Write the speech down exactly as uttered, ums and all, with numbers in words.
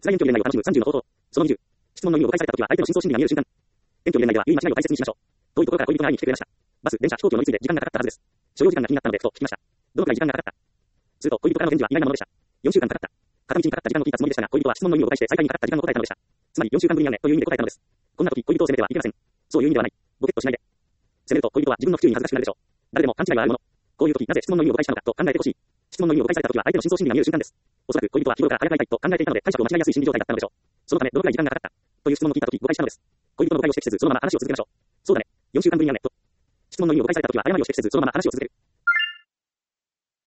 辛い遠距離恋愛を楽しむさんじゅうの方法。そのにじゅう。質問の意味を誤解されたときは相手の深層心理が見える瞬間。遠距離恋愛では言い間違いを大切にしましょう。遠いところから恋人が会いに来てくれました。バス、電車、飛行機を乗り継いで時間がかかったはずです。所要時間が気になったので、と聞きました。どのくらい時間がかかったすると、恋人からの返事は意外なものでした。よんしゅうかんかかった。片道にかかった時間の聞いたつもりでしたが、恋人は質問の意味を誤解して再会にかかった時間の答えたのでした。つまりよんしゅうかんぶりに会うね、という意味で答えたのです。こんな時、恋人を責めてはいけません。そういう意味ではない。ボケっとしないで。責めると恋人は自分の不注意に恥ずかしくなるでしょう。誰でも勘違いはあるもの。こういう時、なぜ質問の意味を誤解したのかと考えてほしい。質問の意味を誤解された時は相手の深層心理が見える瞬間です。おそらく恋人は日頃から早く会いたいと考えていたので解釈を間違いやすい心理状態だったのでしょう。そのためどのくらい時間がかかったという質問を聞いた時誤解したのです。恋人の誤解を指摘せずそのまま話を続けましょう。そうだね。よんしゅうかんぶりに会うねと。質問の意味を誤解された時は誤りを指摘せずそのまま話を続ける。